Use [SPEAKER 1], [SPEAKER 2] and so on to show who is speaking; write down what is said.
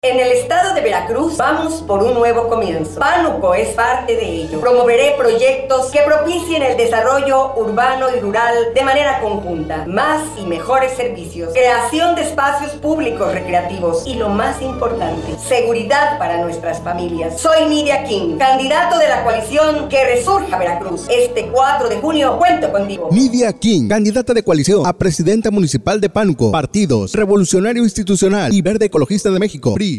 [SPEAKER 1] En el estado de Veracruz vamos por un nuevo comienzo. Pánuco es parte de ello. Promoveré proyectos que propicien el desarrollo urbano y rural de manera conjunta. Más y mejores servicios. Creación de espacios públicos recreativos. Y lo más importante, seguridad para nuestras familias. Soy Nidia King, candidato de la coalición Que Resurja Veracruz. Este 4 de junio cuento contigo.
[SPEAKER 2] Nidia King, candidata de coalición a presidenta municipal de Pánuco. Partidos Revolucionario Institucional y Verde Ecologista de México. PRI.